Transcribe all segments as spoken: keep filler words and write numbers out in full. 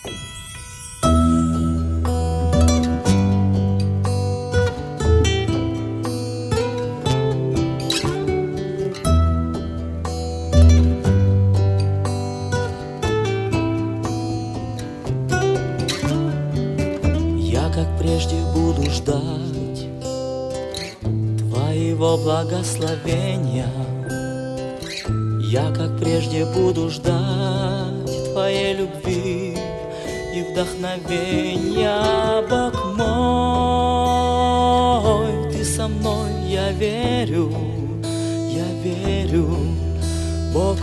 Как прежде буду ждать Твоего благословения. Я, как прежде, буду ждать Твоей любви и вдохновения. Бог мой, Ты со мной, я верю, я верю. Бог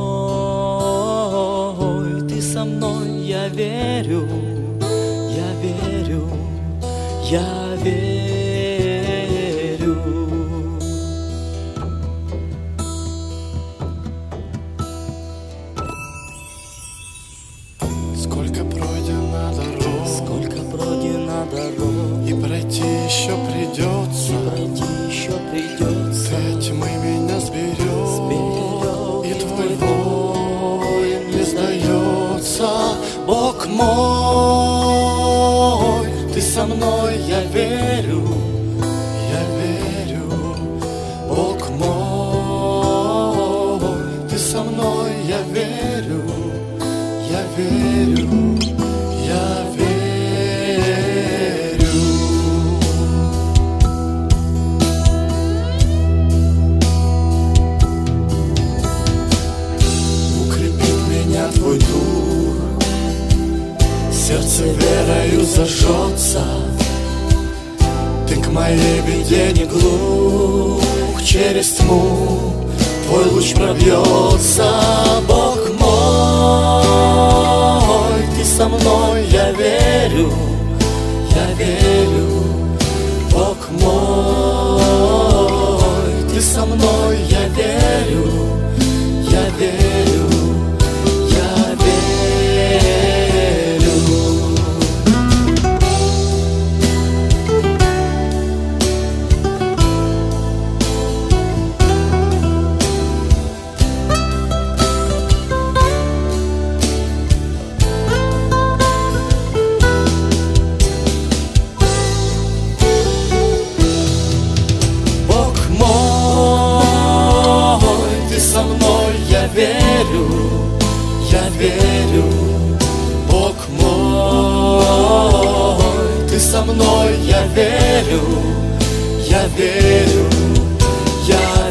мой, Ты со мной, я верю, я верю, я верю. Сколько пройдено дорог, сколько пройдено дорог, и пройти еще придется, и пройти еще придется. Ты от тьмы меня сберег, сберег, и твой воин не сдается. Бог мой, Ты со мной, я верю, я верю. Бог мой, Ты со мной, я верю, я верю, я верю. Укрепит меня Твой дух, сердце верою зажжется. Ты к моей беде не глух, через тьму Твой луч пробьется. Бог мой, Ты со мной, я верю, я верю. Бог мой, Ты со мной, я верю, я верю, я верю. Верю, я верю, Бог мой, Ты со мной, я верю, я верю, я